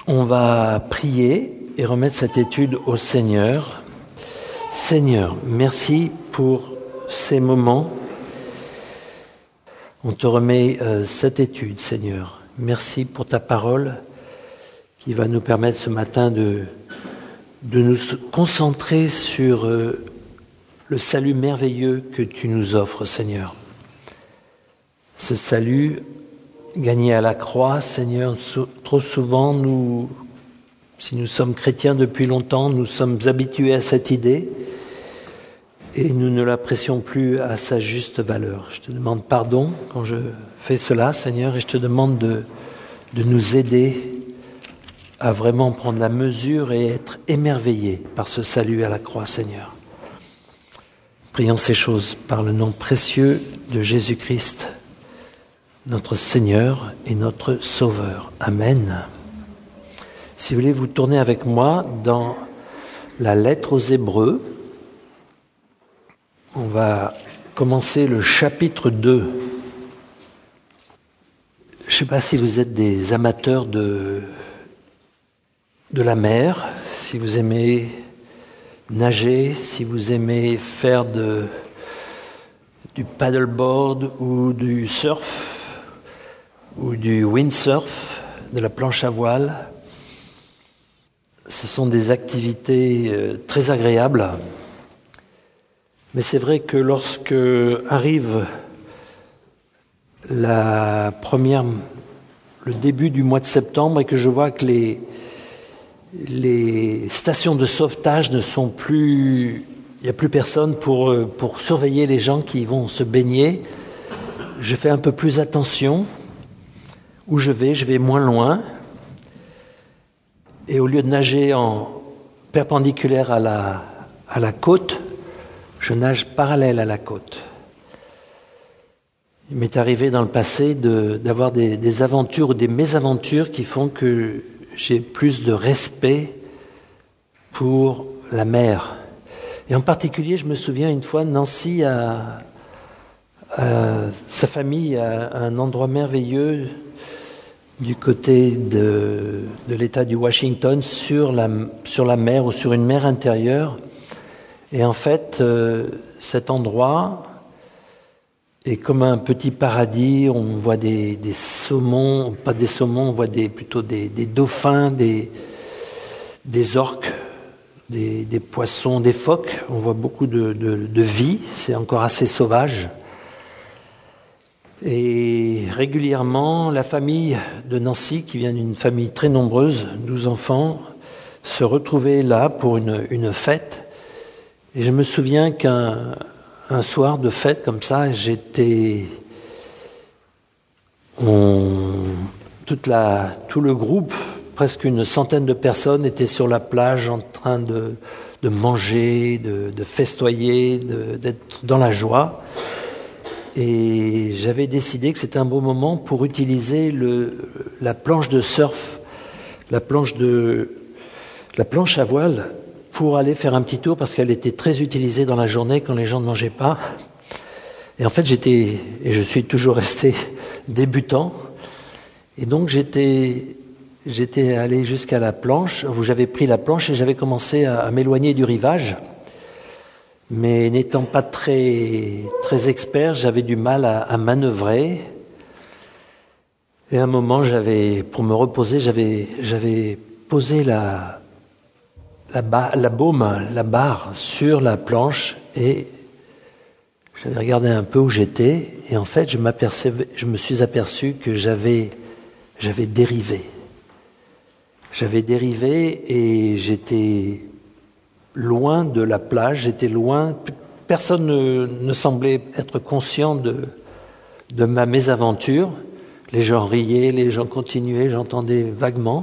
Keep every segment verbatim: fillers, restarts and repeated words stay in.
On va prier et remettre cette étude au Seigneur. Seigneur, merci pour ces moments. On te remet euh, cette étude, Seigneur. Merci pour ta parole qui va nous permettre ce matin de, de nous concentrer sur euh, le salut merveilleux que tu nous offres, Seigneur. Ce salut gagné à la croix, Seigneur, so, trop souvent, nous, si nous sommes chrétiens depuis longtemps, nous sommes habitués à cette idée et nous ne l'apprécions plus à sa juste valeur. Je te demande pardon quand je fais cela, Seigneur, et je te demande de, de nous aider à vraiment prendre la mesure et être émerveillés par ce salut à la croix, Seigneur. Prions ces choses par le nom précieux de Jésus-Christ, notre Seigneur et notre Sauveur. Amen. Si vous voulez vous tourner avec moi dans la lettre aux Hébreux, on va commencer le chapitre deux. Je ne sais pas si vous êtes des amateurs de, de la mer, si vous aimez nager, si vous aimez faire de, du paddleboard ou du surf, ou du windsurf, de la planche à voile. Ce sont des activités euh, très agréables. Mais c'est vrai que lorsque arrive la première, le début du mois de septembre et que je vois que les, les stations de sauvetage ne sont plus, il n'y a plus personne pour, pour surveiller les gens qui vont se baigner, je fais un peu plus attention. Où je vais, je vais moins loin. Et au lieu de nager en perpendiculaire à la, à la côte, je nage parallèle à la côte. Il m'est arrivé dans le passé de, d'avoir des, des aventures ou des mésaventures qui font que j'ai plus de respect pour la mer. Et en particulier, je me souviens une fois, Nancy a, a sa famille a un endroit merveilleux du côté de, de l'État du Washington, sur la, sur la mer ou sur une mer intérieure. Et en fait, euh, cet endroit est comme un petit paradis. On voit des, des saumons, pas des saumons, on voit des, plutôt des, des dauphins, des, des orques, des, des poissons, des phoques. On voit beaucoup de, de, de vie, c'est encore assez sauvage. Et régulièrement, la famille de Nancy, qui vient d'une famille très nombreuse, douze enfants, se retrouvait là pour une, une fête. Et je me souviens qu'un un soir de fête comme ça, j'étais... On, toute la, tout le groupe, presque une centaine de personnes, étaient sur la plage en train de, de manger, de, de festoyer, de, d'être dans la joie. Et j'avais décidé que c'était un bon moment pour utiliser le, la planche de surf, la planche, de, la planche à voile, pour aller faire un petit tour parce qu'elle était très utilisée dans la journée quand les gens ne mangeaient pas. Et en fait, j'étais, et je suis toujours resté débutant. Et donc, j'étais, j'étais allé jusqu'à la planche, où j'avais pris la planche et j'avais commencé à, à m'éloigner du rivage. Mais n'étant pas très, très expert, j'avais du mal à, à manœuvrer. Et à un moment, j'avais, pour me reposer, j'avais, j'avais posé la, la, ba, la baume, la barre sur la planche et j'avais regardé un peu où j'étais. Et en fait, je m'apercevais, je me suis aperçu que j'avais, j'avais dérivé. J'avais dérivé et j'étais loin de la plage, j'étais loin, personne ne, ne semblait être conscient de, de ma mésaventure. Les gens riaient, les gens continuaient, j'entendais vaguement.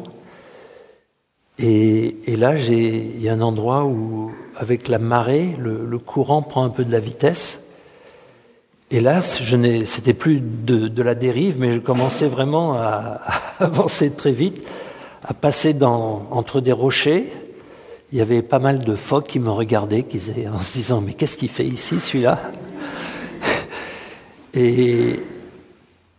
Et, et là, j'ai, il y a un endroit où, avec la marée, le, le courant prend un peu de la vitesse. Et là, je n'ai, c'était plus de, de la dérive, mais je commençais vraiment à, à avancer très vite, à passer dans, entre des rochers. Il y avait pas mal de phoques qui me regardaient, qui disaient, en se disant « Mais qu'est-ce qu'il fait ici, celui-là ?» Et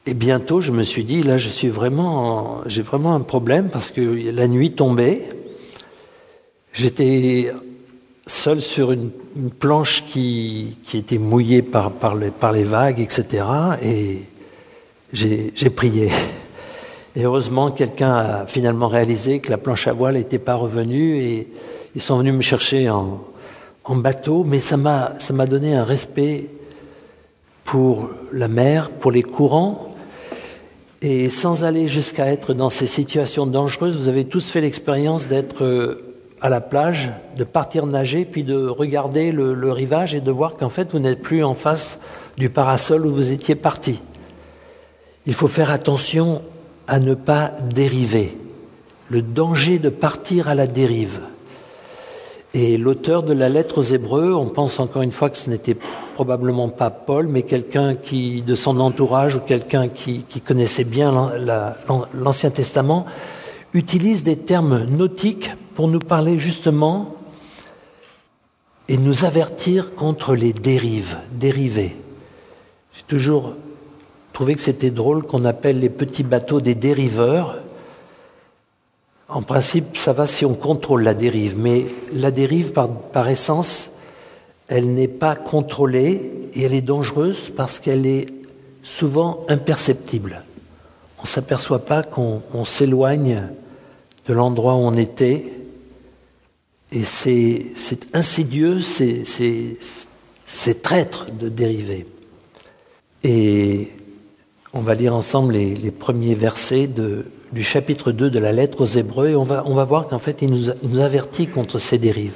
Et bientôt, je me suis dit, là, je suis vraiment, j'ai vraiment un problème parce que la nuit tombait. J'étais seul sur une, une planche qui, qui était mouillée par, par, les, par les vagues, et cetera. Et j'ai, j'ai prié. Et heureusement, quelqu'un a finalement réalisé que la planche à voile n'était pas revenue et ils sont venus me chercher en, en bateau. Mais ça m'a, ça m'a donné un respect pour la mer, pour les courants. Et sans aller jusqu'à être dans ces situations dangereuses, vous avez tous fait l'expérience d'être à la plage, de partir nager, puis de regarder le, le rivage et de voir qu'en fait, vous n'êtes plus en face du parasol où vous étiez parti. Il faut faire attention à ne pas dériver. Le danger de partir à la dérive. Et l'auteur de la lettre aux Hébreux, on pense encore une fois que ce n'était probablement pas Paul, mais quelqu'un qui, de son entourage ou quelqu'un qui, qui connaissait bien l'an, la, l'Ancien Testament, utilise des termes nautiques pour nous parler justement et nous avertir contre les dérives, dérivés. J'ai toujours trouvé que c'était drôle qu'on appelle les petits bateaux des dériveurs. En principe, ça va si on contrôle la dérive, mais la dérive, par, par essence, elle n'est pas contrôlée et elle est dangereuse parce qu'elle est souvent imperceptible. On ne s'aperçoit pas qu'on on s'éloigne de l'endroit où on était et c'est, c'est insidieux, c'est, c'est, c'est traître de dériver. Et on va lire ensemble les, les premiers versets de du chapitre deux de la lettre aux Hébreux, et on va, on va voir qu'en fait, il nous, il nous avertit contre ces dérives.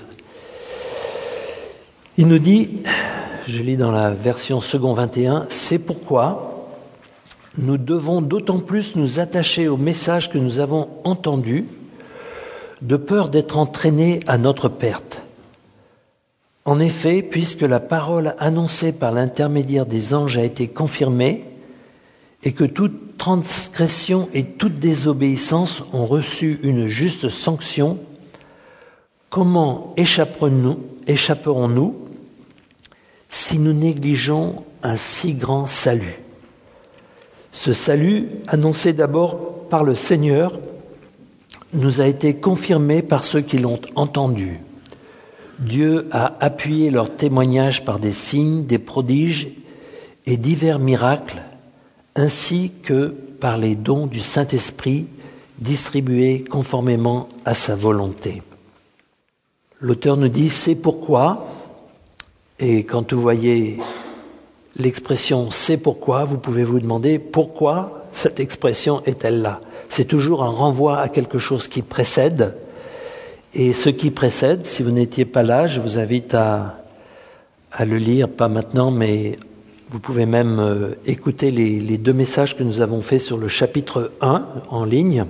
Il nous dit, je lis dans la version second vingt et un, « C'est pourquoi nous devons d'autant plus nous attacher au message que nous avons entendu, de peur d'être entraînés à notre perte. En effet, puisque la parole annoncée par l'intermédiaire des anges a été confirmée, et que toute transgression et toute désobéissance ont reçu une juste sanction, comment échapperons-nous, échapperons-nous si nous négligeons un si grand salut ? Ce salut, annoncé d'abord par le Seigneur, nous a été confirmé par ceux qui l'ont entendu. Dieu a appuyé leur témoignage par des signes, des prodiges et divers miracles, ainsi que par les dons du Saint-Esprit distribués conformément à sa volonté. » L'auteur nous dit « c'est pourquoi », et quand vous voyez l'expression « c'est pourquoi », vous pouvez vous demander pourquoi cette expression est-elle là. C'est toujours un renvoi à quelque chose qui précède, et ce qui précède, si vous n'étiez pas là, je vous invite à, à le lire, pas maintenant, mais vous pouvez même euh, écouter les, les deux messages que nous avons faits sur le chapitre un en ligne.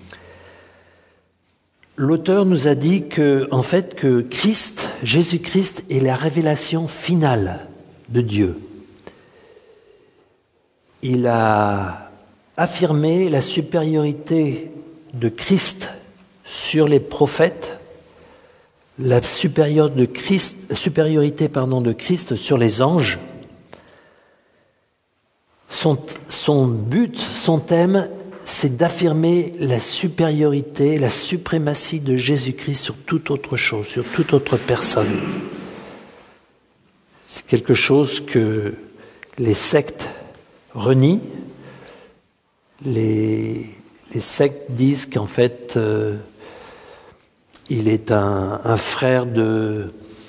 L'auteur nous a dit que, en fait, que Christ, Jésus-Christ, est la révélation finale de Dieu. Il a affirmé la supériorité de Christ sur les prophètes, la supériorité de Christ, supériorité, pardon, de Christ sur les anges. Son, son but, son thème, c'est d'affirmer la supériorité, la suprématie de Jésus-Christ sur toute autre chose, sur toute autre personne. C'est quelque chose que les sectes renient. Les, les sectes disent qu'en fait, euh, il est un, un frère de...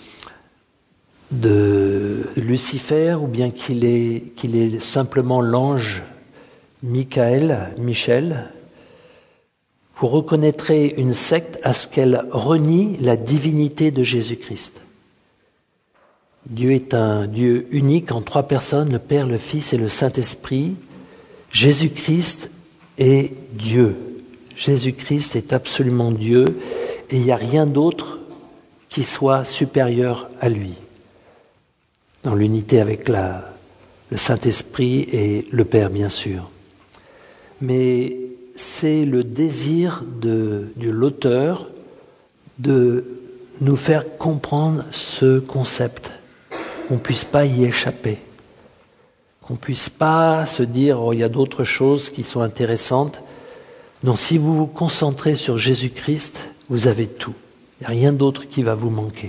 de Lucifer, ou bien qu'il est, qu'il est simplement l'ange Michael, Michel. Vous reconnaîtrez une secte à ce qu'elle renie la divinité de Jésus-Christ. Dieu est un Dieu unique en trois personnes, le Père, le Fils et le Saint-Esprit. Jésus-Christ est Dieu. Jésus-Christ est absolument Dieu et il n'y a rien d'autre qui soit supérieur à lui. Dans l'unité avec la, le Saint-Esprit et le Père, bien sûr. Mais c'est le désir de, de l'auteur de nous faire comprendre ce concept, qu'on ne puisse pas y échapper, qu'on ne puisse pas se dire oh, il y a d'autres choses qui sont intéressantes. Non, si vous vous concentrez sur Jésus-Christ, vous avez tout. Il n'y a rien d'autre qui va vous manquer.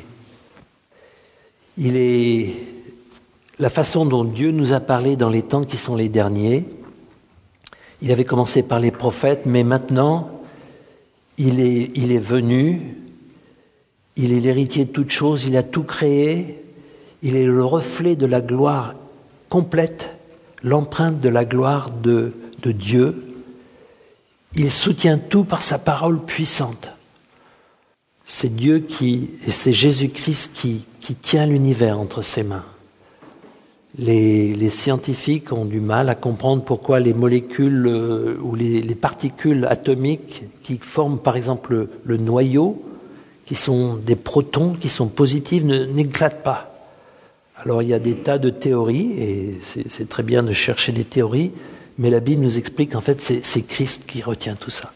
Il est la façon dont Dieu nous a parlé dans les temps qui sont les derniers. Il avait commencé par les prophètes, mais maintenant, il est, il est venu, il est l'héritier de toutes choses, il a tout créé, il est le reflet de la gloire complète, l'empreinte de la gloire de, de Dieu. Il soutient tout par sa parole puissante. C'est Dieu qui, et c'est Jésus-Christ qui, qui tient l'univers entre ses mains. Les, les scientifiques ont du mal à comprendre pourquoi les molécules euh, ou les, les particules atomiques qui forment par exemple le, le noyau, qui sont des protons, qui sont positifs, ne, n'éclatent pas. Alors il y a des tas de théories, et c'est, c'est très bien de chercher des théories, mais la Bible nous explique qu'en fait c'est, c'est Christ qui retient tout ça.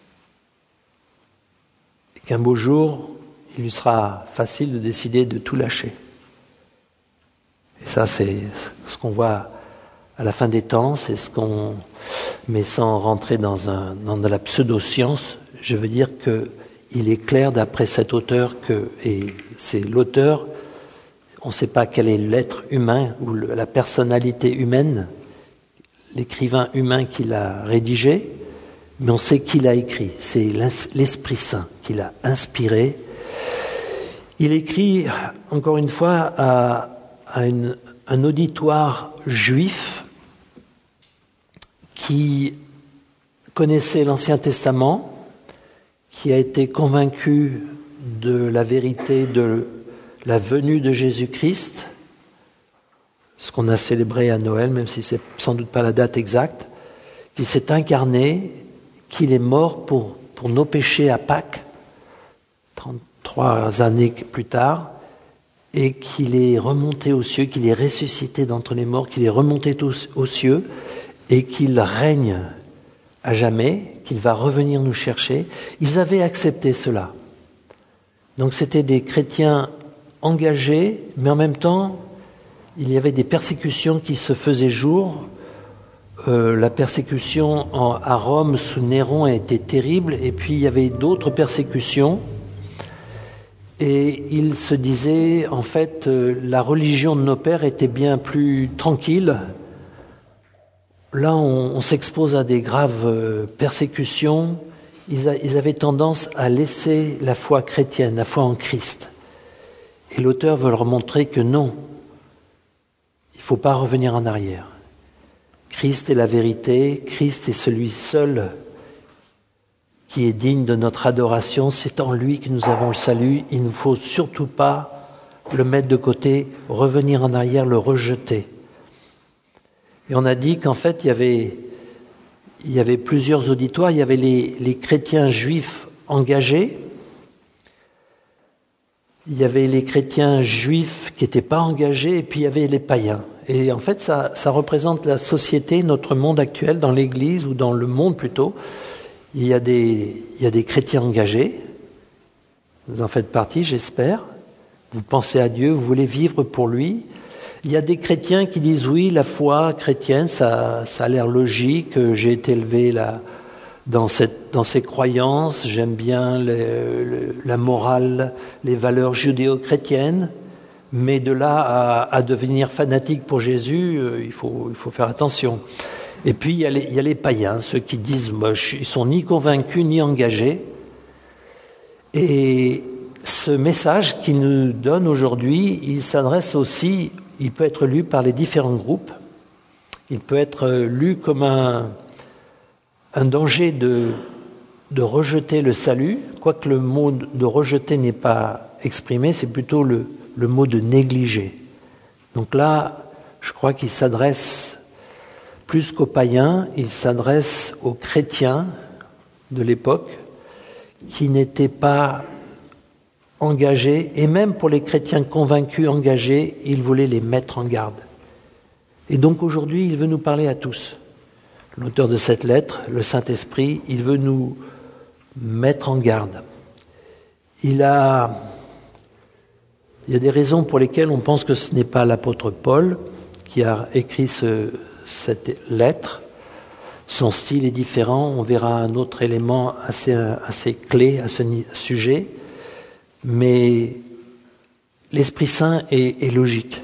Et qu'un beau jour, il lui sera facile de décider de tout lâcher. Et ça, c'est ce qu'on voit à la fin des temps, c'est ce qu'on... Mais sans rentrer dans, un, dans de la pseudo-science, je veux dire qu'il est clair d'après cet auteur que, et c'est l'auteur, on ne sait pas quel est l'être humain ou le, la personnalité humaine, l'écrivain humain qui l'a rédigé, mais on sait qui l'a écrit. C'est l'Esprit Saint qui l'a inspiré. Il écrit, encore une fois, à, à une, un auditoire juif qui connaissait l'Ancien Testament, qui a été convaincu de la vérité de la venue de Jésus-Christ, ce qu'on a célébré à Noël, même si c'est sans doute pas la date exacte, qu'il s'est incarné, qu'il est mort pour, pour nos péchés à Pâques, trente-trois années plus tard, et qu'il est remonté aux cieux, qu'il est ressuscité d'entre les morts, qu'il est remonté aux, aux cieux, et qu'il règne à jamais, qu'il va revenir nous chercher. Ils avaient accepté cela. Donc c'était des chrétiens engagés, mais en même temps, il y avait des persécutions qui se faisaient jour. Euh, la persécution en, à Rome sous Néron a été terrible, et puis il y avait d'autres persécutions. Et il se disait, en fait, euh, la religion de nos pères était bien plus tranquille. Là, on, on s'expose à des graves euh, persécutions. Ils, a, ils avaient tendance à laisser la foi chrétienne, la foi en Christ. Et l'auteur veut leur montrer que non, il ne faut pas revenir en arrière. Christ est la vérité, Christ est celui seul qui est digne de notre adoration. C'est en lui que nous avons le salut. Il ne faut surtout pas le mettre de côté, revenir en arrière, le rejeter. Et on a dit qu'en fait, il y avait, il y avait plusieurs auditoires. Il y avait les, les chrétiens juifs engagés. Il y avait les chrétiens juifs qui n'étaient pas engagés, et puis il y avait les païens. Et en fait, ça, ça représente la société, notre monde actuel, dans l'Église, ou dans le monde plutôt. Il y a des, il y a des chrétiens engagés. Vous en faites partie, j'espère. Vous pensez à Dieu, vous voulez vivre pour lui. Il y a des chrétiens qui disent oui, la foi chrétienne, ça, ça a l'air logique. J'ai été élevé là, dans, cette, dans ces croyances. J'aime bien les, le, la morale, les valeurs judéo-chrétiennes. Mais de là à, à devenir fanatique pour Jésus, euh, il faut, il faut faire attention. Et puis il y a les, il y a les païens, ceux qui disent moche, ils sont ni convaincus ni engagés. Et ce message qu'il nous donne aujourd'hui, il s'adresse aussi, il peut être lu par les différents groupes. Il peut être lu comme un, un danger de, de rejeter le salut, quoique le mot de rejeter n'est pas exprimé, c'est plutôt le le mot de négliger. Donc là, je crois qu'il s'adresse plus qu'aux païens, il s'adresse aux chrétiens de l'époque qui n'étaient pas engagés, et même pour les chrétiens convaincus, engagés, il voulait les mettre en garde. Et donc aujourd'hui, il veut nous parler à tous. L'auteur de cette lettre, le Saint-Esprit, il veut nous mettre en garde. Il a... Il y a des raisons pour lesquelles on pense que ce n'est pas l'apôtre Paul. qui a écrit ce, cette lettre. Son style est différent. On verra un autre élément assez, assez clé à ce sujet. Mais l'Esprit Saint est, est logique.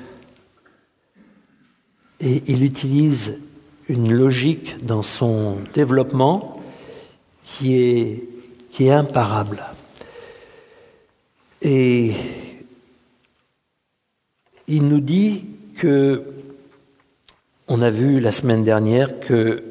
Et il utilise une logique dans son développement qui est, qui est imparable. Et il nous dit que, on a vu la semaine dernière que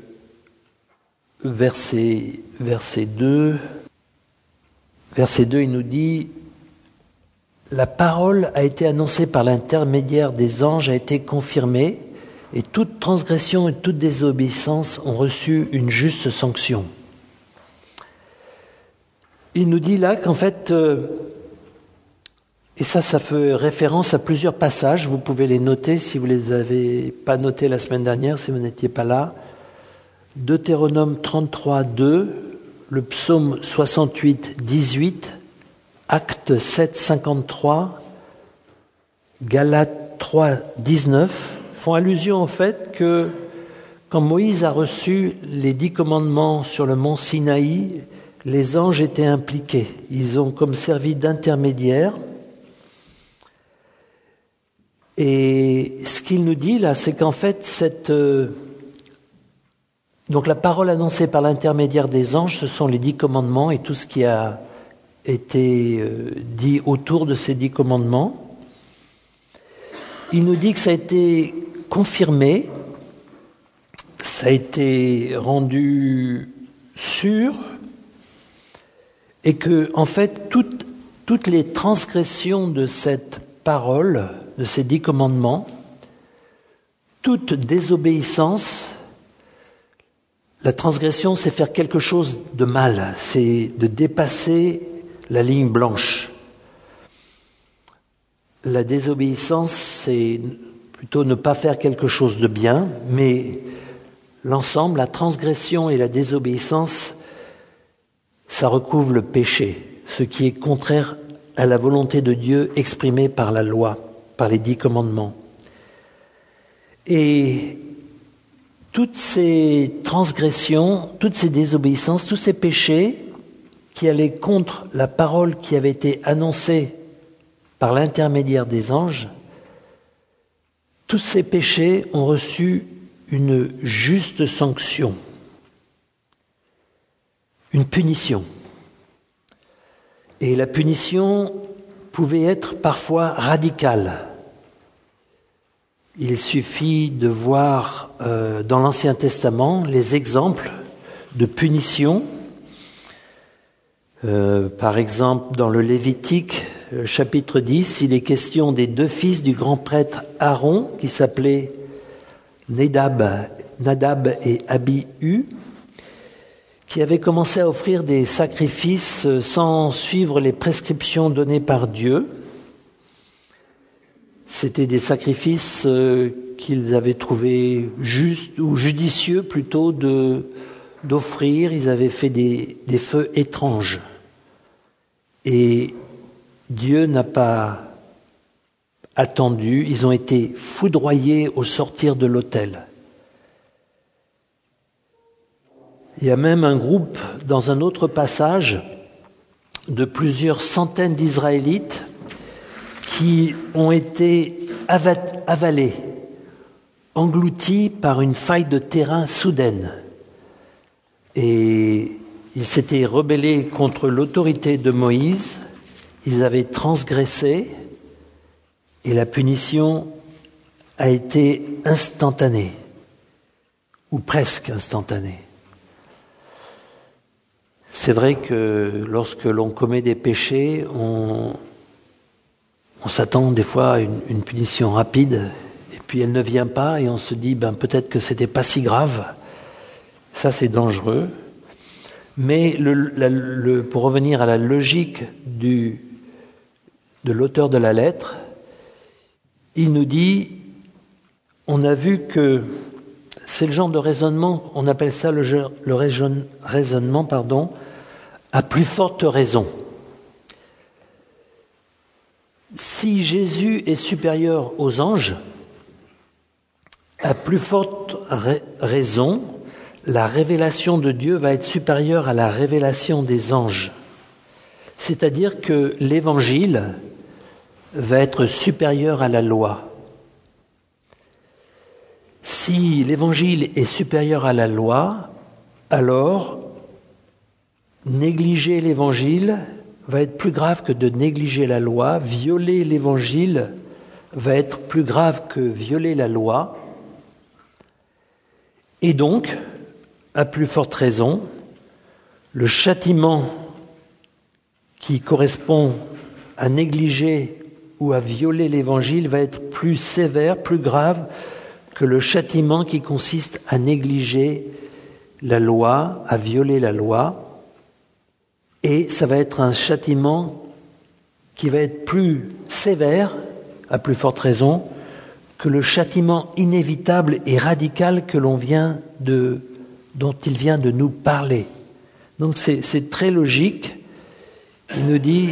verset, verset deux, verset deux, il nous dit « La parole a été annoncée par l'intermédiaire des anges, a été confirmée, et toute transgression et toute désobéissance ont reçu une juste sanction. » Il nous dit là qu'en fait, euh, et ça, ça fait référence à plusieurs passages, vous pouvez les noter si vous ne les avez pas notés la semaine dernière, si vous n'étiez pas là. Deutéronome trente-trois, deux, le psaume soixante-huit, dix-huit, Actes sept, cinquante-trois, Galates trois, dix-neuf, font allusion au fait que quand Moïse a reçu les dix commandements sur le mont Sinaï, les anges étaient impliqués. Ils ont comme servi d'intermédiaires. Et ce qu'il nous dit là, c'est qu'en fait, cette, euh, donc la parole annoncée par l'intermédiaire des anges, ce sont les dix commandements et tout ce qui a été euh, dit autour de ces dix commandements. Il nous dit que ça a été confirmé, ça a été rendu sûr, et que, en fait, toutes, toutes les transgressions de cette parole, de ces dix commandements, toute désobéissance, la transgression, c'est faire quelque chose de mal, c'est de dépasser la ligne blanche. La désobéissance, c'est plutôt ne pas faire quelque chose de bien, mais l'ensemble, la transgression et la désobéissance, ça recouvre le péché, ce qui est contraire à la volonté de Dieu exprimée par la loi, par les dix commandements. Et toutes ces transgressions, toutes ces désobéissances, tous ces péchés qui allaient contre la parole qui avait été annoncée par l'intermédiaire des anges, tous ces péchés ont reçu une juste sanction, une punition. Et la punition pouvait être parfois radicale. Il suffit de voir euh, dans l'Ancien Testament les exemples de punition. Euh, par exemple, dans le Lévitique, chapitre dix, il est question des deux fils du grand prêtre Aaron, qui s'appelaient Nadab, Nadab et Abihu, qui avaient commencé à offrir des sacrifices sans suivre les prescriptions données par Dieu. C'était des sacrifices qu'ils avaient trouvés justes ou judicieux plutôt de, d'offrir. Ils avaient fait des, des feux étranges. Et Dieu n'a pas attendu. Ils ont été foudroyés au sortir de l'autel. Il y a même un groupe, dans un autre passage, de plusieurs centaines d'Israélites qui ont été avalés, engloutis par une faille de terrain soudaine. Et ils s'étaient rebellés contre l'autorité de Moïse, ils avaient transgressé, et la punition a été instantanée, ou presque instantanée. C'est vrai que lorsque l'on commet des péchés, on, on s'attend des fois à une, une punition rapide, et puis elle ne vient pas, et on se dit ben, peut-être que c'était pas si grave. Ça, c'est dangereux. Mais le, la, le, pour revenir à la logique du, de l'auteur de la lettre, il nous dit, on a vu que c'est le genre de raisonnement, on appelle ça le, le raisonnement, pardon, à plus forte raison. Si Jésus est supérieur aux anges, À plus forte ra- raison, la révélation de Dieu va être supérieure à la révélation des anges. C'est-à-dire que l'Évangile va être supérieur à la loi. Si l'Évangile est supérieur à la loi, alors négliger l'Évangile va être plus grave que de négliger la loi. Violer l'Évangile va être plus grave que violer la loi. Et donc, à plus forte raison, le châtiment qui correspond à négliger ou à violer l'Évangile va être plus sévère, plus grave que le châtiment qui consiste à négliger la loi, à violer la loi. Et ça va être un châtiment qui va être plus sévère, à plus forte raison, que le châtiment inévitable et radical que l'on vient de, dont il vient de nous parler. Donc c'est, c'est très logique. Il nous dit,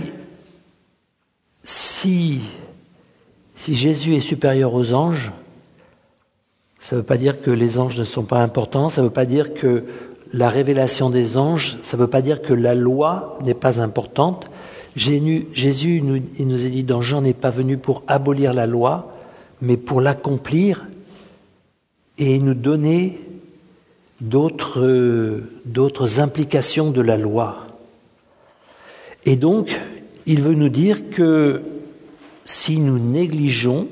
si, si Jésus est supérieur aux anges, ça ne veut pas dire que les anges ne sont pas importants, ça ne veut pas dire que la révélation des anges, ça ne veut pas dire que la loi n'est pas importante. Jésus nous, il nous a dit dans Jean n'est pas venu pour abolir la loi, mais pour l'accomplir et nous donner d'autres, d'autres implications de la loi. Et donc, il veut nous dire que si nous négligeons,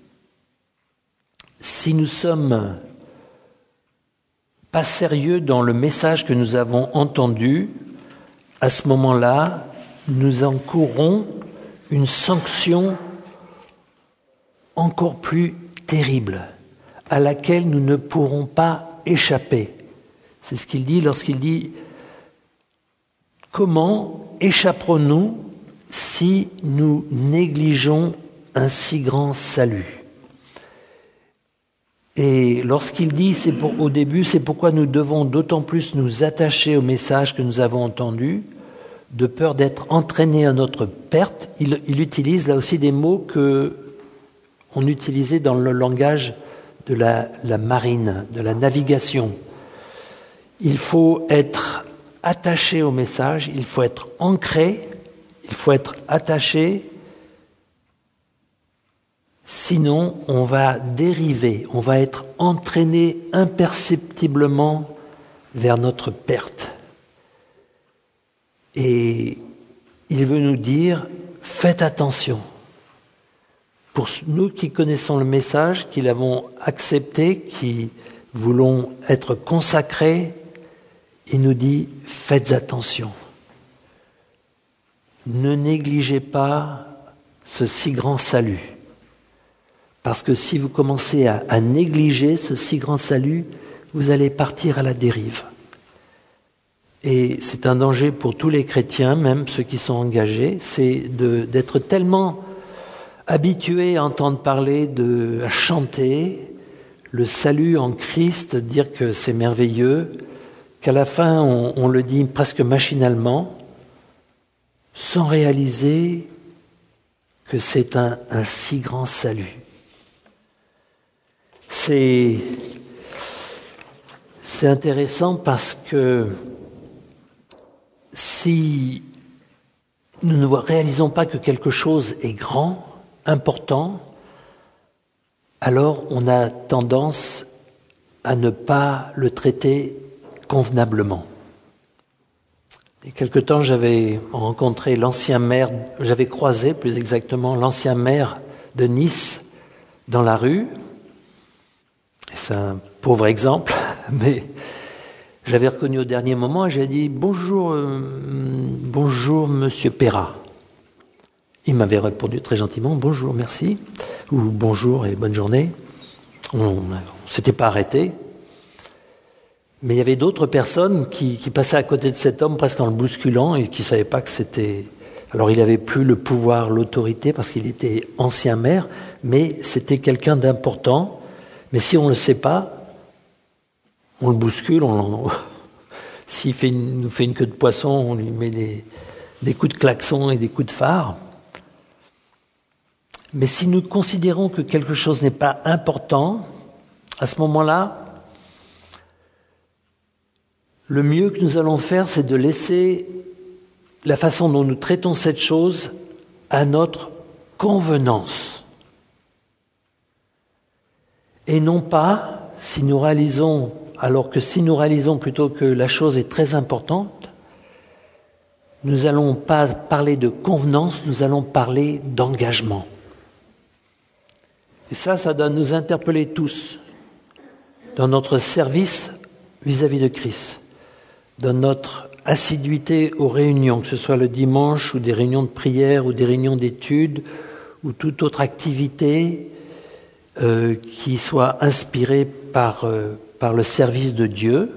si nous sommes pas sérieux dans le message que nous avons entendu, à ce moment-là, nous encourrons une sanction encore plus terrible, à laquelle nous ne pourrons pas échapper. C'est ce qu'il dit lorsqu'il dit « Comment échapperons-nous si nous négligeons un si grand salut ?» Et lorsqu'il dit, c'est pour, au début, c'est pourquoi nous devons d'autant plus nous attacher au message que nous avons entendu, de peur d'être entraînés à notre perte. Il, il utilise là aussi des mots que on utilisait dans le langage de la, la marine, de la navigation. Il faut être attaché au message, il faut être ancré, il faut être attaché. Sinon, on va dériver, on va être entraîné imperceptiblement vers notre perte. Et il veut nous dire, faites attention. Pour nous qui connaissons le message, qui l'avons accepté, qui voulons être consacrés, il nous dit, faites attention. Ne négligez pas ce si grand salut. Parce que si vous commencez à, à négliger ce si grand salut, vous allez partir à la dérive. Et c'est un danger pour tous les chrétiens, même ceux qui sont engagés, c'est de, d'être tellement habitués à entendre parler, de, à chanter le salut en Christ, dire que c'est merveilleux, qu'à la fin on, on le dit presque machinalement, sans réaliser que c'est un, un si grand salut. C'est, c'est intéressant parce que si nous ne réalisons pas que quelque chose est grand, important, alors on a tendance à ne pas le traiter convenablement. Il y a quelque temps, j'avais rencontré l'ancien maire, j'avais croisé plus exactement l'ancien maire de Nice dans la rue. C'est un pauvre exemple, mais j'avais reconnu au dernier moment et j'ai dit « Bonjour, euh, bonjour Monsieur Perra ». Il m'avait répondu très gentiment « Bonjour, merci » ou « Bonjour et bonne journée ». On ne s'était pas arrêté. Mais il y avait d'autres personnes qui, qui passaient à côté de cet homme presque en le bousculant et qui ne savaient pas que c'était... Alors il n'avait plus le pouvoir, l'autorité parce qu'il était ancien maire, mais c'était quelqu'un d'important. Mais si on ne le sait pas, on le bouscule, on s'il fait une, nous fait une queue de poisson, on lui met des, des coups de klaxon et des coups de phare. Mais si nous considérons que quelque chose n'est pas important, à ce moment-là, le mieux que nous allons faire, c'est de laisser la façon dont nous traitons cette chose à notre convenance. Et non pas, si nous réalisons, alors que si nous réalisons plutôt que la chose est très importante, nous n'allons pas parler de convenance, nous allons parler d'engagement. Et ça, ça doit nous interpeller tous dans notre service vis-à-vis de Christ, dans notre assiduité aux réunions, que ce soit le dimanche ou des réunions de prière ou des réunions d'études ou toute autre activité euh, qui soit inspirée par, euh, par le service de Dieu.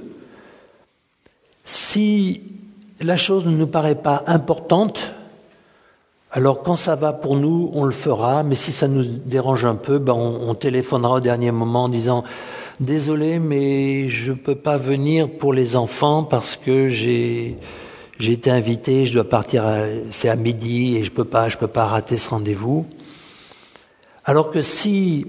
Si la chose ne nous paraît pas importante, alors quand ça va pour nous, on le fera, mais si ça nous dérange un peu, ben on, on téléphonera au dernier moment en disant « Désolé, mais je ne peux pas venir pour les enfants parce que j'ai, j'ai été invité, je dois partir, à, c'est à midi et je ne peux pas, je peux pas rater ce rendez-vous. » Alors que si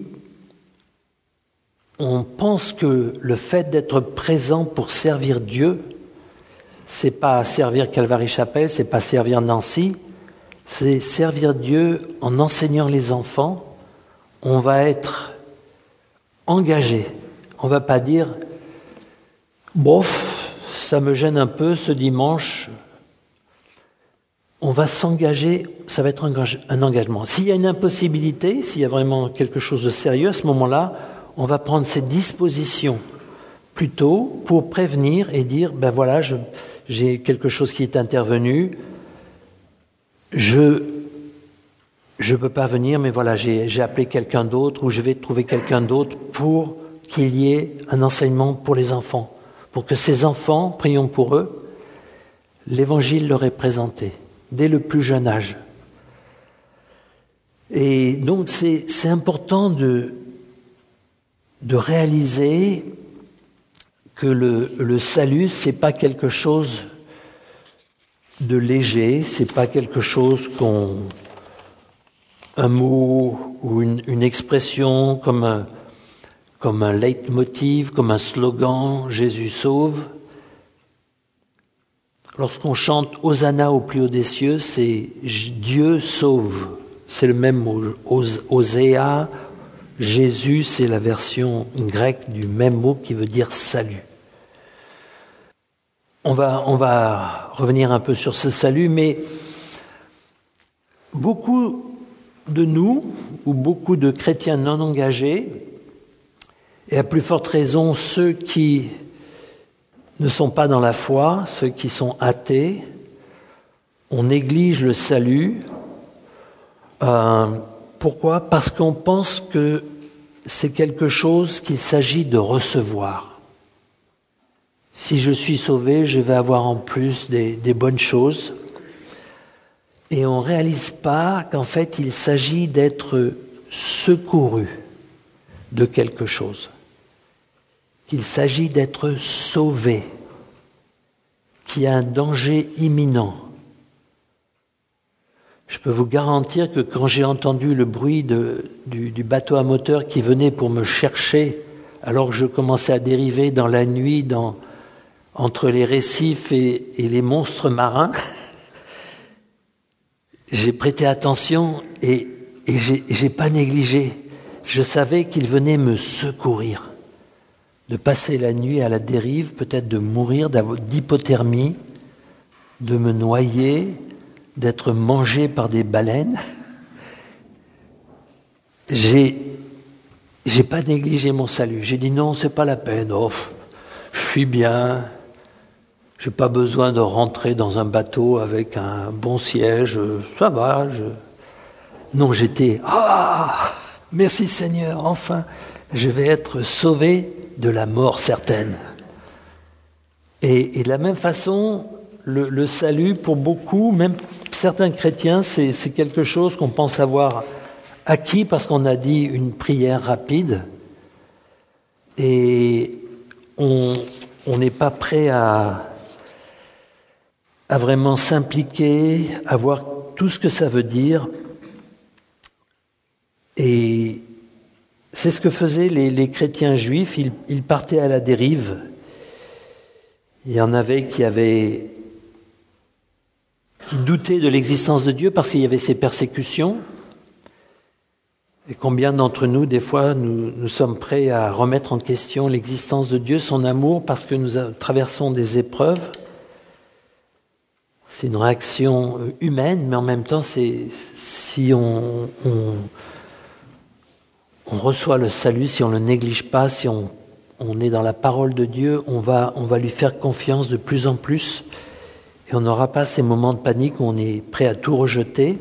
on pense que le fait d'être présent pour servir Dieu, c'est pas servir Calvary-Chapelle, c'est pas servir Nancy, c'est servir Dieu en enseignant les enfants. On va être engagé. On va pas dire « bof, ça me gêne un peu ce dimanche ». On va s'engager, ça va être un engagement. S'il y a une impossibilité, s'il y a vraiment quelque chose de sérieux, à ce moment-là, on va prendre ses dispositions plutôt pour prévenir et dire « ben voilà, je, j'ai quelque chose qui est intervenu ». Je je peux pas venir, mais voilà, j'ai, j'ai appelé quelqu'un d'autre ou je vais trouver quelqu'un d'autre pour qu'il y ait un enseignement pour les enfants, pour que ces enfants, prions pour eux, l'évangile leur est présenté dès le plus jeune âge. Et donc c'est c'est important de de réaliser que le le salut, c'est pas quelque chose de léger, c'est pas quelque chose qu'on, un mot ou une, une expression comme un, comme un leitmotiv, comme un slogan, Jésus sauve. Lorsqu'on chante Hosanna au plus haut des cieux, c'est Dieu sauve. C'est le même mot, Osea, Jésus, c'est la version grecque du même mot qui veut dire salut. On va, on va revenir un peu sur ce salut, mais beaucoup de nous, ou beaucoup de chrétiens non engagés, et à plus forte raison ceux qui ne sont pas dans la foi, ceux qui sont athées, on néglige le salut. Euh, pourquoi ? Parce qu'on pense que c'est quelque chose qu'il s'agit de recevoir. Si je suis sauvé, je vais avoir en plus des, des bonnes choses. Et on ne réalise pas qu'en fait, il s'agit d'être secouru de quelque chose. Qu'il s'agit d'être sauvé. Qu'il y a un danger imminent. Je peux vous garantir que quand j'ai entendu le bruit de, du, du bateau à moteur qui venait pour me chercher, alors que je commençais à dériver dans la nuit, dans entre les récifs et, et les monstres marins, j'ai prêté attention et, et j'ai, j'ai pas négligé. Je savais qu'il venait me secourir, de passer la nuit à la dérive, peut-être de mourir d'hypothermie, de me noyer, d'être mangé par des baleines. J'ai, j'ai pas négligé mon salut. J'ai dit non, c'est pas la peine. Oh, je suis bien. J'ai pas besoin de rentrer dans un bateau avec un bon siège. Ça va. Je... Non, j'étais ah, merci Seigneur. Enfin, je vais être sauvé de la mort certaine. Et, et de la même façon, le, le salut pour beaucoup, même certains chrétiens, c'est, c'est quelque chose qu'on pense avoir acquis parce qu'on a dit une prière rapide et on on n'est pas prêt à à vraiment s'impliquer, à voir tout ce que ça veut dire. Et C'est ce que faisaient les, les chrétiens juifs, ils, ils partaient à la dérive. Il y en avait qui avaient qui doutaient de l'existence de Dieu parce qu'il y avait ces persécutions. Et combien d'entre nous, des fois, nous, nous sommes prêts à remettre en question l'existence de Dieu, son amour, parce que nous traversons des épreuves. C'est une réaction humaine, mais en même temps, c'est si on, on, on reçoit le salut, si on ne le néglige pas, si on, on est dans la parole de Dieu, on va, on va lui faire confiance de plus en plus. Et on n'aura pas ces moments de panique où on est prêt à tout rejeter.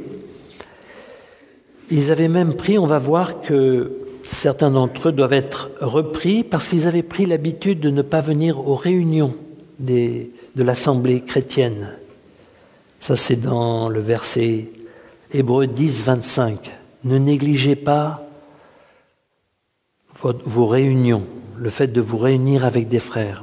Ils avaient même pris, on va voir que certains d'entre eux doivent être repris parce qu'ils avaient pris l'habitude de ne pas venir aux réunions des, de l'assemblée chrétienne. Ça, c'est dans le verset Hébreux dix, vingt-cinq. Ne négligez pas vos, vos réunions, le fait de vous réunir avec des frères.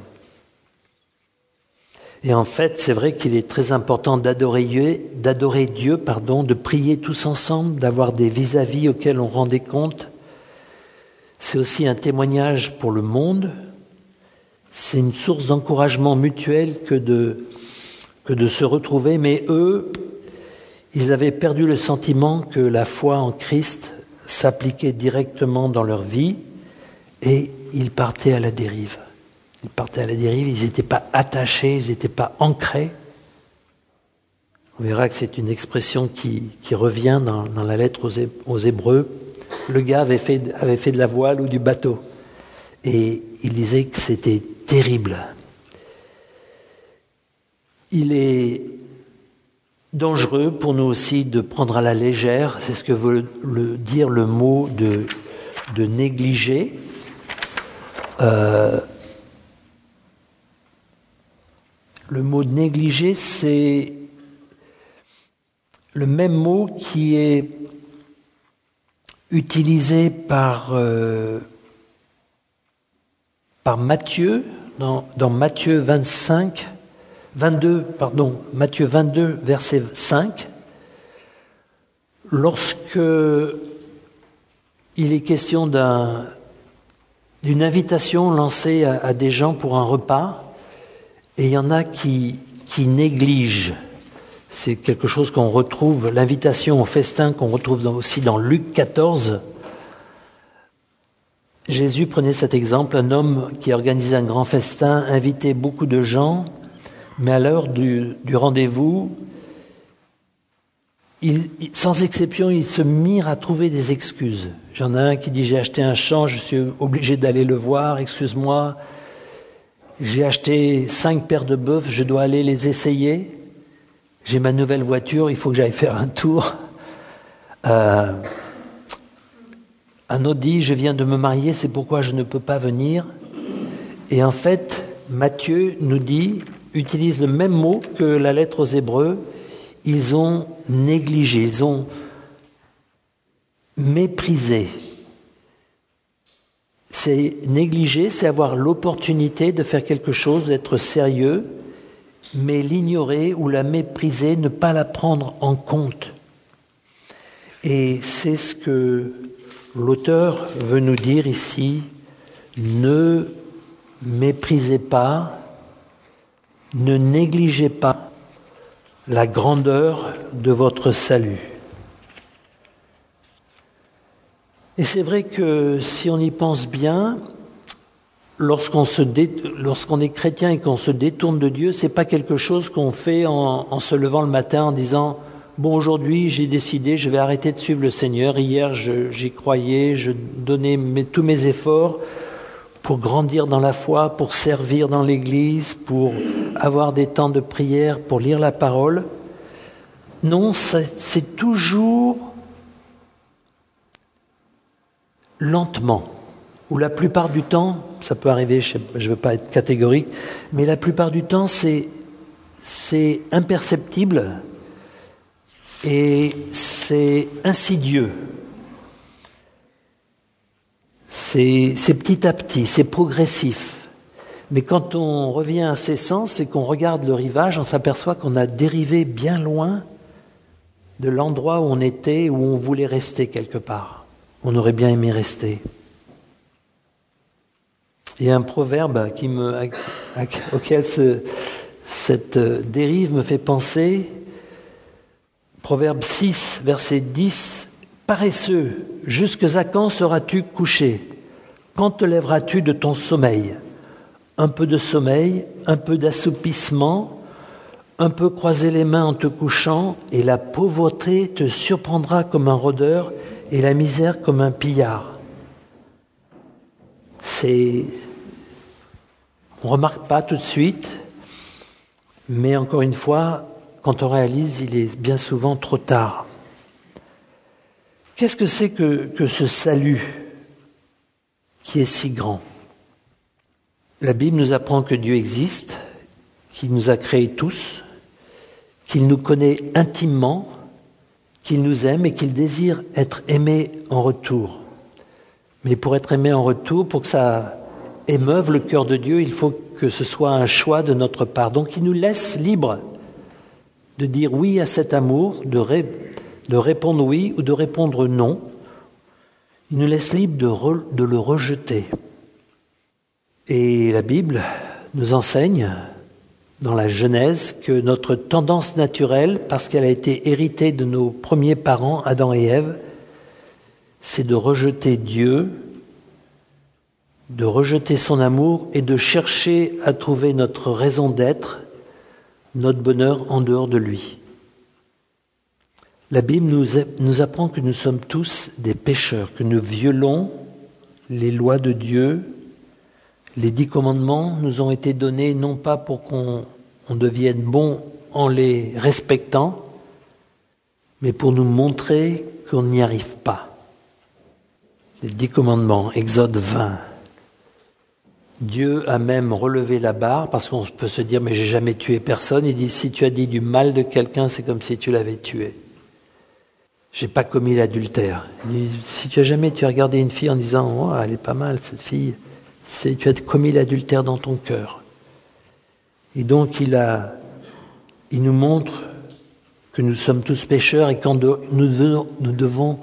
Et en fait, c'est vrai qu'il est très important d'adorer Dieu, d'adorer Dieu, pardon, de prier tous ensemble, d'avoir des vis-à-vis auxquels on rend des comptes. C'est aussi un témoignage pour le monde. C'est une source d'encouragement mutuel que de, que de se retrouver. Mais eux, ils avaient perdu le sentiment que la foi en Christ s'appliquait directement dans leur vie et ils partaient à la dérive. Ils partaient à la dérive, ils n'étaient pas attachés, ils n'étaient pas ancrés. On verra que c'est une expression qui, qui revient dans, dans la lettre aux, aux Hébreux. Le gars avait fait, avait fait de la voile ou du bateau. Et il disait que c'était terrible. Il est dangereux pour nous aussi de prendre à la légère, c'est ce que veut le, dire le mot de, de négliger. Euh, Le mot négliger, c'est le même mot qui est utilisé par, euh, par Matthieu, dans, dans Matthieu vingt-cinq, vingt-deux, pardon, Matthieu vingt-deux, verset cinq, lorsque il est question d'un, d'une invitation lancée à, à des gens pour un repas. Et il y en a qui, qui négligent. C'est quelque chose qu'on retrouve, l'invitation au festin qu'on retrouve dans, aussi dans Luc quatorze. Jésus prenait cet exemple, un homme qui organisait un grand festin, invitait beaucoup de gens, mais à l'heure du, du rendez-vous, il, sans exception, ils se mirent à trouver des excuses. J'en ai un qui dit « j'ai acheté un champ, je suis obligé d'aller le voir, excuse-moi ». J'ai acheté cinq paires de bœufs, je dois aller les essayer. J'ai ma nouvelle voiture, il faut que j'aille faire un tour. Euh, un autre dit, je viens de me marier, c'est pourquoi je ne peux pas venir. Et en fait, Matthieu nous dit, utilise le même mot que la lettre aux Hébreux. Ils ont négligé, ils ont méprisé. C'est négliger, c'est avoir l'opportunité de faire quelque chose, d'être sérieux, mais l'ignorer ou la mépriser, ne pas la prendre en compte. Et c'est ce que l'auteur veut nous dire ici. Ne méprisez pas, ne négligez pas la grandeur de votre salut. Et c'est vrai que si on y pense bien, lorsqu'on, se dé... lorsqu'on est chrétien et qu'on se détourne de Dieu, c'est pas quelque chose qu'on fait en, en se levant le matin en disant « Bon, aujourd'hui, j'ai décidé, je vais arrêter de suivre le Seigneur. Hier, je, j'y croyais, je donnais mes, tous mes efforts pour grandir dans la foi, pour servir dans l'Église, pour avoir des temps de prière, pour lire la parole. » Non, ça, c'est toujours lentement, ou la plupart du temps, ça peut arriver, je ne veux pas être catégorique, mais la plupart du temps, c'est, c'est imperceptible et c'est insidieux. C'est, c'est petit à petit, c'est progressif. Mais quand on revient à ses sens et qu'on regarde le rivage, on s'aperçoit qu'on a dérivé bien loin de l'endroit où on était, où on voulait rester quelque part. On aurait bien aimé rester. Il y a un proverbe qui me, auquel ce, cette dérive me fait penser. Proverbe six, verset dix. « Paresseux, jusqu'à quand seras-tu couché ? Quand te lèveras-tu de ton sommeil ? Un peu de sommeil, un peu d'assoupissement, un peu croiser les mains en te couchant, et la pauvreté te surprendra comme un rôdeur et la misère comme un pillard. » C'est... On ne remarque pas tout de suite, mais encore une fois, quand on réalise, il est bien souvent trop tard. Qu'est-ce que c'est que, que ce salut qui est si grand ? La Bible nous apprend que Dieu existe, qu'il nous a créés tous, qu'il nous connaît intimement, qu'il nous aime et qu'il désire être aimé en retour. Mais pour être aimé en retour, pour que ça émeuve le cœur de Dieu, il faut que ce soit un choix de notre part. Donc il nous laisse libres de dire oui à cet amour, de, ré, de répondre oui ou de répondre non. Il nous laisse libres de, re, de le rejeter. Et la Bible nous enseigne, dans la Genèse, que notre tendance naturelle, parce qu'elle a été héritée de nos premiers parents, Adam et Ève, c'est de rejeter Dieu, de rejeter son amour et de chercher à trouver notre raison d'être, notre bonheur en dehors de lui. La Bible nous, nous apprend que nous sommes tous des pécheurs, que nous violons les lois de Dieu. Les dix commandements nous ont été donnés non pas pour qu'on on devienne bon en les respectant, mais pour nous montrer qu'on n'y arrive pas. Les dix commandements, Exode vingt. Dieu a même relevé la barre, parce qu'on peut se dire « mais j'ai jamais tué personne ». Il dit « si tu as dit du mal de quelqu'un, c'est comme si tu l'avais tué. J'ai pas commis l'adultère ». Il dit « si tu as jamais tu as regardé une fille en disant « oh, elle est pas mal cette fille », c'est tu as commis l'adultère dans ton cœur. Et donc il a, il nous montre que nous sommes tous pécheurs et que nous devons, nous devons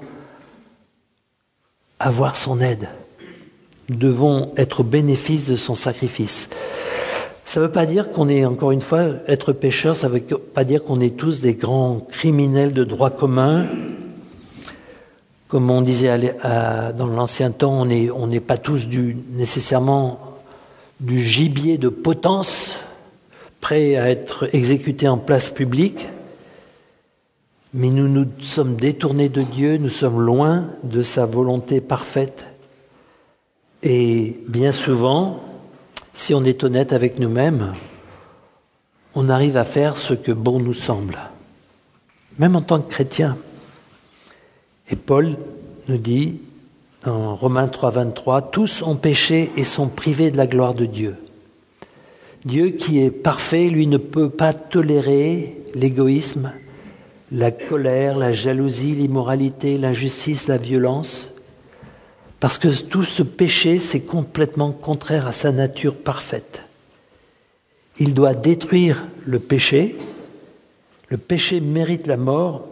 avoir son aide. Nous devons être au bénéfice de son sacrifice. Ça ne veut pas dire qu'on est, encore une fois, être pécheur, ça ne veut pas dire qu'on est tous des grands criminels de droit commun. Comme on disait à, à, dans l'ancien temps, on n'est on n'est pas tous du, nécessairement du gibier de potence, prêt à être exécuté en place publique. Mais nous nous sommes détournés de Dieu, nous sommes loin de sa volonté parfaite. Et bien souvent, si on est honnête avec nous-mêmes, on arrive à faire ce que bon nous semble, même en tant que chrétien. Et Paul nous dit, dans Romains trois, vingt-trois, « Tous ont péché et sont privés de la gloire de Dieu. » Dieu qui est parfait, lui, ne peut pas tolérer l'égoïsme, la colère, la jalousie, l'immoralité, l'injustice, la violence, parce que tout ce péché, c'est complètement contraire à sa nature parfaite. Il doit détruire le péché. Le péché mérite la mort,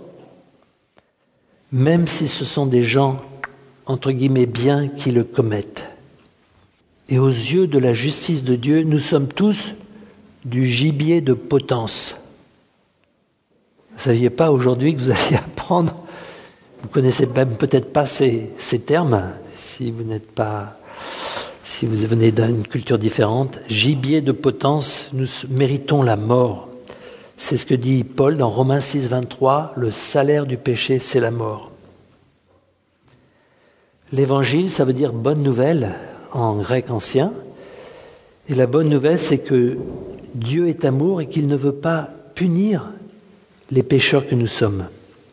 même si ce sont des gens, entre guillemets, bien qui le commettent. Et aux yeux de la justice de Dieu, nous sommes tous du gibier de potence. Vous ne saviez pas aujourd'hui que vous alliez apprendre, vous ne connaissez même peut-être pas ces, ces termes, si vous n'êtes pas, si vous venez d'une culture différente. Gibier de potence, nous méritons la mort. C'est ce que dit Paul dans Romains six, vingt-trois, le salaire du péché, c'est la mort. L'évangile, ça veut dire bonne nouvelle en grec ancien. Et la bonne nouvelle, c'est que Dieu est amour et qu'il ne veut pas punir les pécheurs que nous sommes.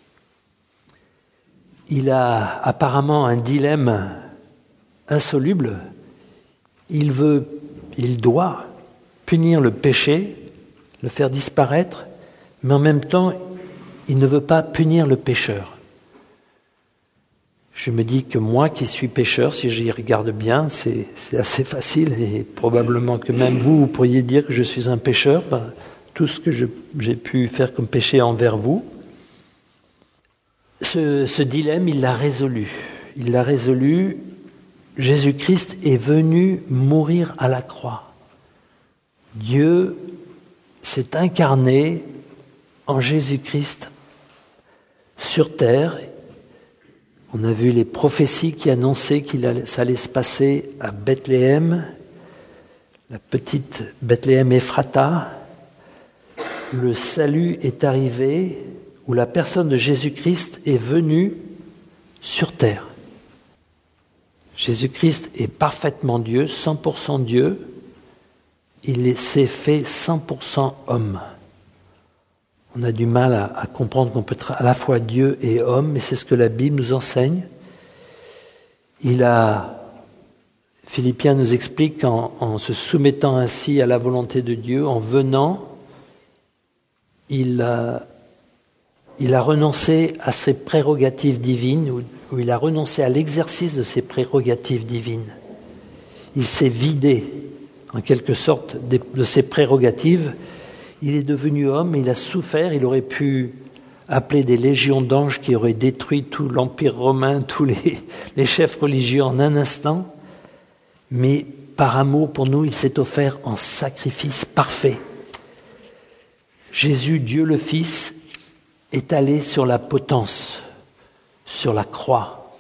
Il a apparemment un dilemme insoluble. Il veut, il doit punir le péché, le faire disparaître, mais en même temps, il ne veut pas punir le pécheur. Je me dis que moi qui suis pécheur, si j'y regarde bien, c'est, c'est assez facile et probablement que même vous, vous pourriez dire que je suis un pécheur. Ben, tout ce que je, j'ai pu faire comme péché envers vous, ce, ce dilemme, il l'a résolu. Il l'a résolu Jésus-Christ est venu mourir à la croix. Dieu s'est incarné en Jésus-Christ sur terre. On a vu les prophéties qui annonçaient qu'il allait, ça allait se passer à Bethléem, la petite Bethléem Ephrata. Le salut est arrivé, où la personne de Jésus-Christ est venue sur terre. Jésus-Christ est parfaitement Dieu, cent pour cent Dieu. Il s'est fait cent pour cent homme. On a du mal à, à comprendre qu'on peut être à la fois Dieu et homme, mais c'est ce que la Bible nous enseigne. Il a, Philippiens nous explique qu'en en se soumettant ainsi à la volonté de Dieu, en venant, il a, il a renoncé à ses prérogatives divines, ou, ou il a renoncé à l'exercice de ses prérogatives divines. Il s'est vidé, en quelque sorte, de, de ses prérogatives. Il est devenu homme, il a souffert, il aurait pu appeler des légions d'anges qui auraient détruit tout l'Empire romain, tous les, les chefs religieux en un instant. Mais par amour pour nous, il s'est offert en sacrifice parfait. Jésus, Dieu le Fils, est allé sur la potence, sur la croix.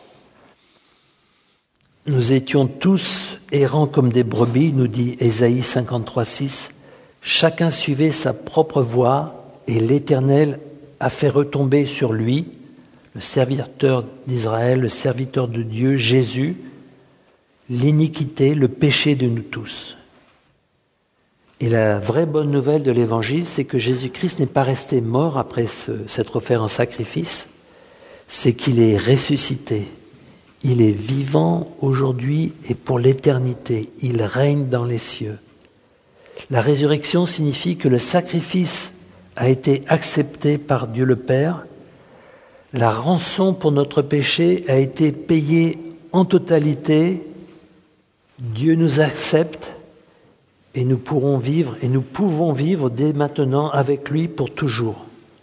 Nous étions tous errants comme des brebis, nous dit Ésaïe cinquante-trois, six. Chacun suivait sa propre voie et l'Éternel a fait retomber sur lui, le serviteur d'Israël, le serviteur de Dieu, Jésus, l'iniquité, le péché de nous tous. Et la vraie bonne nouvelle de l'Évangile, c'est que Jésus-Christ n'est pas resté mort après ce, s'être offert en sacrifice, c'est qu'il est ressuscité. Il est vivant aujourd'hui et pour l'éternité. Il règne dans les cieux. La résurrection signifie que le sacrifice a été accepté par Dieu le Père. La rançon pour notre péché a été payée en totalité. Dieu nous accepte et nous pourrons vivre et nous pouvons vivre dès maintenant avec lui pour toujours.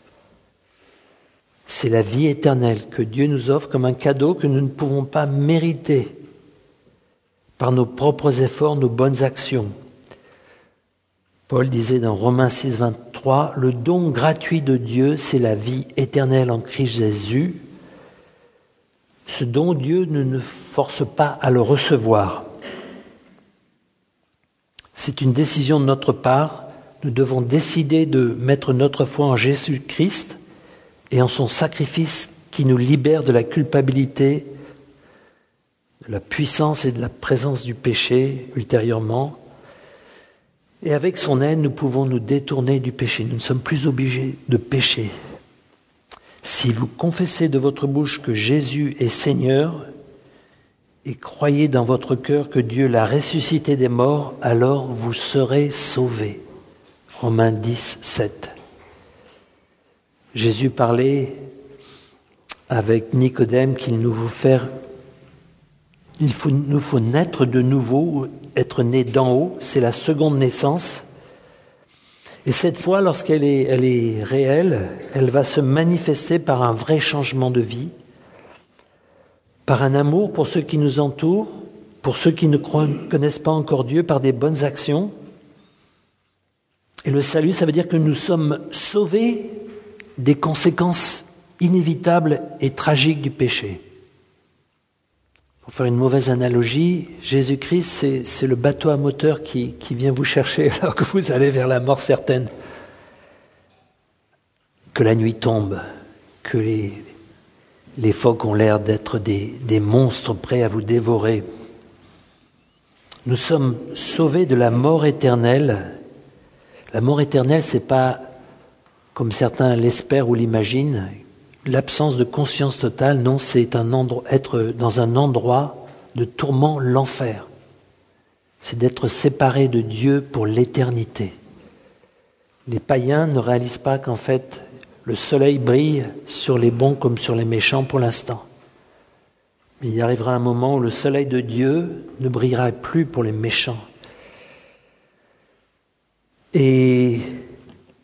C'est la vie éternelle que Dieu nous offre comme un cadeau que nous ne pouvons pas mériter par nos propres efforts, nos bonnes actions. Paul disait dans Romains six, vingt-trois, « Le don gratuit de Dieu, c'est la vie éternelle en Christ Jésus. » Ce don, Dieu ne nous force pas à le recevoir. C'est une décision de notre part. Nous devons décider de mettre notre foi en Jésus-Christ et en son sacrifice qui nous libère de la culpabilité, de la puissance et de la présence du péché ultérieurement. Et avec son aide, nous pouvons nous détourner du péché. Nous ne sommes plus obligés de pécher. Si vous confessez de votre bouche que Jésus est Seigneur et croyez dans votre cœur que Dieu l'a ressuscité des morts, alors vous serez sauvés. Romains dix, sept. Jésus parlait avec Nicodème qu'il nous faut faire, il faut, nous faut naître de nouveau, être né d'en haut, c'est la seconde naissance. Et cette fois, lorsqu'elle est, elle est réelle, elle va se manifester par un vrai changement de vie, par un amour pour ceux qui nous entourent, pour ceux qui ne connaissent pas encore Dieu, par des bonnes actions. Et le salut, ça veut dire que nous sommes sauvés des conséquences inévitables et tragiques du péché. Pour faire une mauvaise analogie, Jésus-Christ, c'est, c'est le bateau à moteur qui, qui vient vous chercher alors que vous allez vers la mort certaine. Que la nuit tombe, que les, les phoques ont l'air d'être des, des monstres prêts à vous dévorer. Nous sommes sauvés de la mort éternelle. La mort éternelle, c'est pas, comme certains l'espèrent ou l'imaginent, l'absence de conscience totale. Non, c'est un endroit, être dans un endroit de tourment, l'enfer. C'est d'être séparé de Dieu pour l'éternité. Les païens ne réalisent pas qu'en fait, le soleil brille sur les bons comme sur les méchants pour l'instant. Mais il arrivera un moment où le soleil de Dieu ne brillera plus pour les méchants. Et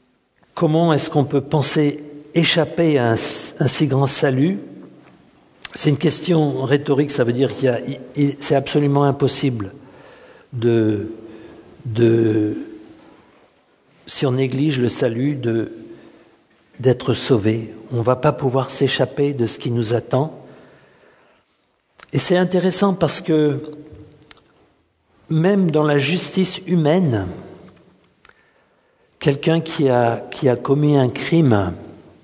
comment est-ce qu'on peut penser échapper à un, un si grand salut? C'est une question rhétorique, ça veut dire qu'il y a, il, c'est absolument impossible de, de, si on néglige le salut, de, d'être sauvé. On ne va pas pouvoir s'échapper de ce qui nous attend. Et c'est intéressant parce que même dans la justice humaine, quelqu'un qui a, qui a commis un crime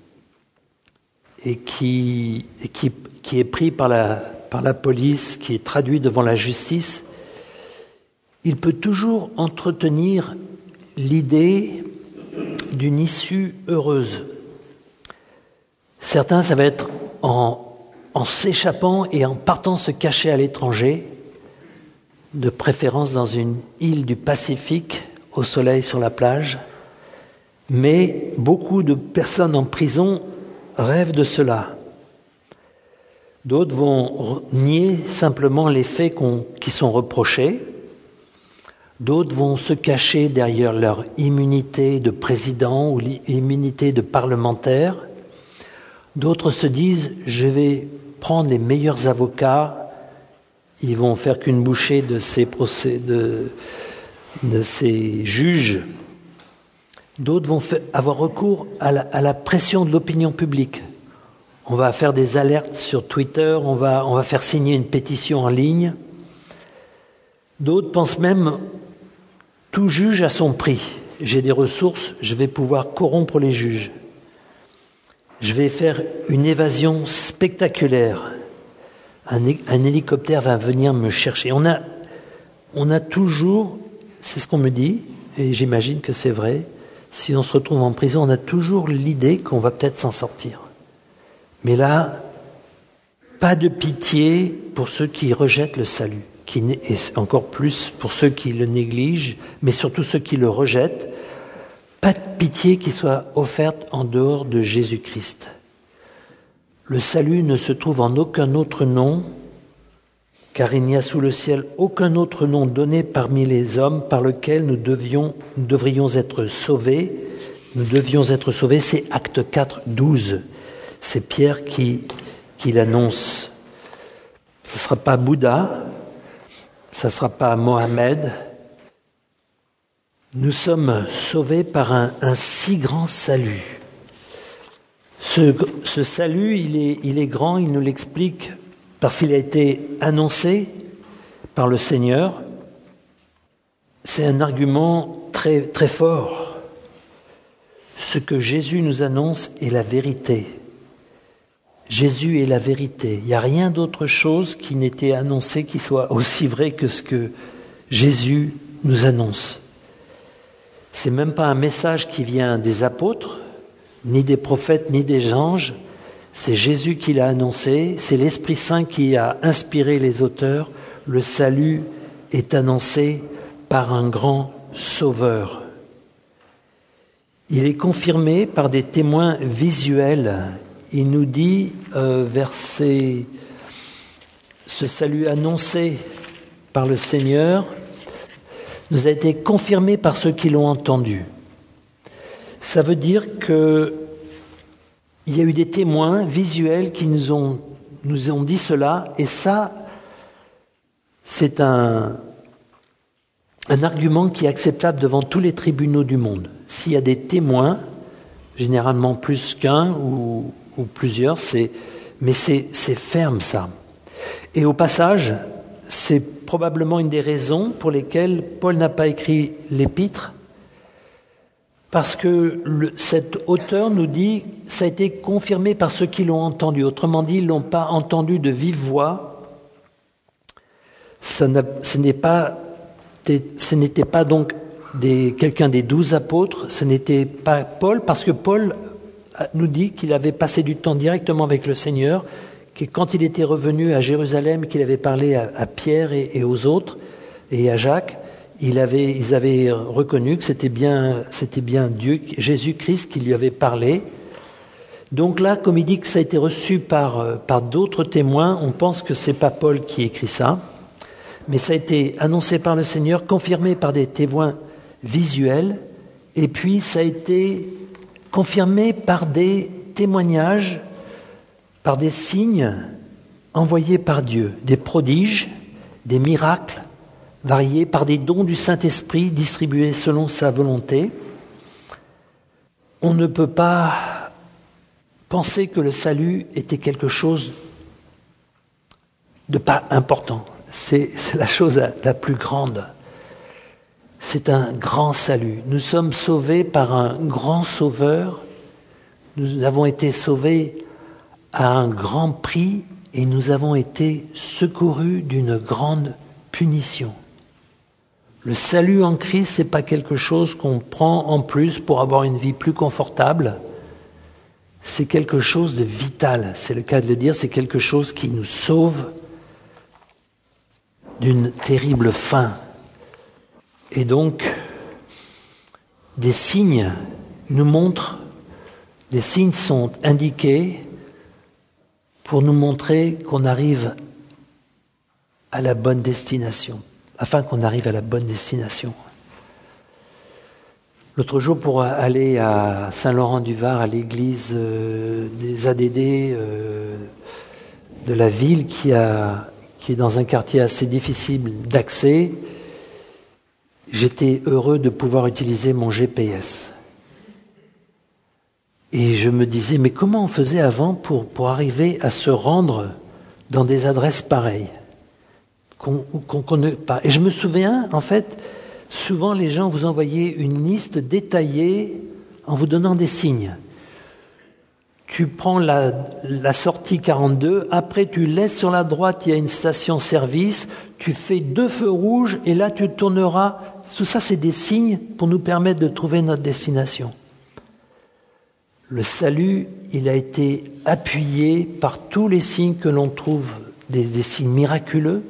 et qui, et qui, qui est pris par la, par la police, qui est traduit devant la justice, il peut toujours entretenir l'idée d'une issue heureuse. Certains, ça va être en, en s'échappant et en partant se cacher à l'étranger, de préférence dans une île du Pacifique, au soleil sur la plage. Mais beaucoup de personnes en prison rêvent de cela. D'autres vont nier simplement les faits qu'on, qui sont reprochés. D'autres vont se cacher derrière leur immunité de président ou l'immunité de parlementaire. D'autres se disent « je vais prendre les meilleurs avocats ». Ils vont faire qu'une bouchée de ces, procès, de, de ces juges. D'autres vont faire, avoir recours à la, à la pression de l'opinion publique. On va faire des alertes sur Twitter, on va, on va faire signer une pétition en ligne. D'autres pensent même « tout juge a son prix. J'ai des ressources, je vais pouvoir corrompre les juges. Je vais faire une évasion spectaculaire. Un, un hélicoptère va venir me chercher. » On a, on a toujours, c'est ce qu'on me dit, et j'imagine que c'est vrai, si on se retrouve en prison, on a toujours l'idée qu'on va peut-être s'en sortir. Mais là, pas de pitié pour ceux qui rejettent le salut, qui, et encore plus pour ceux qui le négligent, mais surtout ceux qui le rejettent. Pas de pitié qui soit offerte en dehors de Jésus-Christ. Le salut ne se trouve en aucun autre nom, car il n'y a sous le ciel aucun autre nom donné parmi les hommes par lequel nous, devions, nous devrions être sauvés. Nous devions être sauvés, c'est Acte quatre, douze. C'est Pierre qui, qui l'annonce. Ce ne sera pas Bouddha, ce ne sera pas Mohamed. Nous sommes sauvés par un, un si grand salut. Ce, ce salut, il est, il est grand, il nous l'explique parce qu'il a été annoncé par le Seigneur. C'est un argument très, très fort. Ce que Jésus nous annonce est la vérité. Jésus est la vérité. Il n'y a rien d'autre chose qui n'était annoncé qui soit aussi vrai que ce que Jésus nous annonce. C'est même pas un message qui vient des apôtres, ni des prophètes, ni des anges. C'est Jésus qui l'a annoncé, c'est l'Esprit Saint qui a inspiré les auteurs. Le salut est annoncé par un grand sauveur. Il est confirmé par des témoins visuels. Il nous dit, euh, verset, ce salut annoncé par le Seigneur nous a été confirmé par ceux qui l'ont entendu. Ça veut dire que il y a eu des témoins visuels qui nous ont, nous ont dit cela, et ça, c'est un, un argument qui est acceptable devant tous les tribunaux du monde. S'il y a des témoins, généralement plus qu'un ou, ou plusieurs, c'est, mais c'est, c'est ferme ça. Et au passage, c'est probablement une des raisons pour lesquelles Paul n'a pas écrit l'épître, parce que le, cet auteur nous dit « ça a été confirmé par ceux qui l'ont entendu ». Autrement dit, ils ne l'ont pas entendu de vive voix. Ça n'a, ce, n'est pas, ce n'était pas donc des, quelqu'un des douze apôtres, ce n'était pas Paul, parce que Paul nous dit qu'il avait passé du temps directement avec le Seigneur, que quand il était revenu à Jérusalem, qu'il avait parlé à, à Pierre et, et aux autres, et à Jacques, Il avait, ils avaient reconnu que c'était bien, c'était bien Dieu, Jésus-Christ qui lui avait parlé. Donc là, comme il dit que ça a été reçu par, par d'autres témoins, on pense que c'est pas Paul qui écrit ça, mais ça a été annoncé par le Seigneur, confirmé par des témoins visuels, et puis ça a été confirmé par des témoignages, par des signes envoyés par Dieu, des prodiges, des miracles, variés par des dons du Saint-Esprit distribués selon sa volonté. On ne peut pas penser que le salut était quelque chose de pas important. C'est, c'est la chose la, la plus grande. C'est un grand salut. Nous sommes sauvés par un grand sauveur. Nous avons été sauvés à un grand prix et nous avons été secourus d'une grande punition. Le salut en Christ, c'est pas quelque chose qu'on prend en plus pour avoir une vie plus confortable. C'est quelque chose de vital. C'est le cas de le dire. C'est quelque chose qui nous sauve d'une terrible fin. Et donc, des signes nous montrent, des signes sont indiqués pour nous montrer qu'on arrive à la bonne destination, afin qu'on arrive à la bonne destination. L'autre jour, pour aller à Saint-Laurent-du-Var, à l'église euh, des A D D euh, de la ville, qui, a, qui est dans un quartier assez difficile d'accès, j'étais heureux de pouvoir utiliser mon G P S. Et je me disais, mais comment on faisait avant pour, pour arriver à se rendre dans des adresses pareilles qu'on, qu'on connaît pas. Et je me souviens, en fait, souvent les gens vous envoyaient une liste détaillée en vous donnant des signes. Tu prends la, la sortie quarante-deux, après tu laisses sur la droite, il y a une station-service, tu fais deux feux rouges et là tu tourneras. Tout ça, c'est des signes pour nous permettre de trouver notre destination. Le salut, il a été appuyé par tous les signes que l'on trouve, des, des signes miraculeux,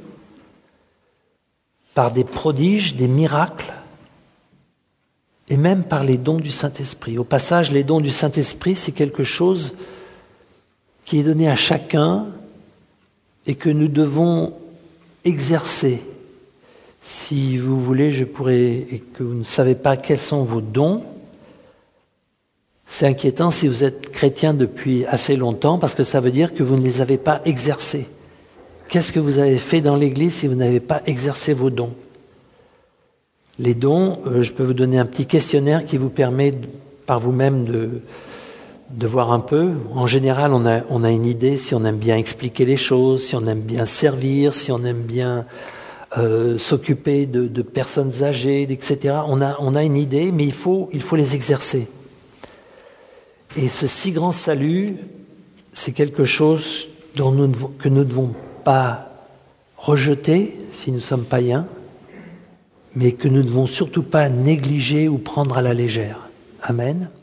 par des prodiges, des miracles, et même par les dons du Saint-Esprit. Au passage, les dons du Saint-Esprit, c'est quelque chose qui est donné à chacun et que nous devons exercer. Si vous voulez, je pourrais, et que vous ne savez pas quels sont vos dons, c'est inquiétant si vous êtes chrétien depuis assez longtemps, parce que ça veut dire que vous ne les avez pas exercés. Qu'est-ce que vous avez fait dans l'Église si vous n'avez pas exercé vos dons ? Les dons, euh, je peux vous donner un petit questionnaire qui vous permet de, par vous-même de, de voir un peu. En général, on a, on a une idée si on aime bien expliquer les choses, si on aime bien servir, si on aime bien euh, s'occuper de, de personnes âgées, et cetera. On a, on a une idée, mais il faut, il faut les exercer. Et ce si grand salut, c'est quelque chose dont nous, que nous ne devons pas rejeter si nous sommes païens, mais que nous ne devons surtout pas négliger ou prendre à la légère. Amen.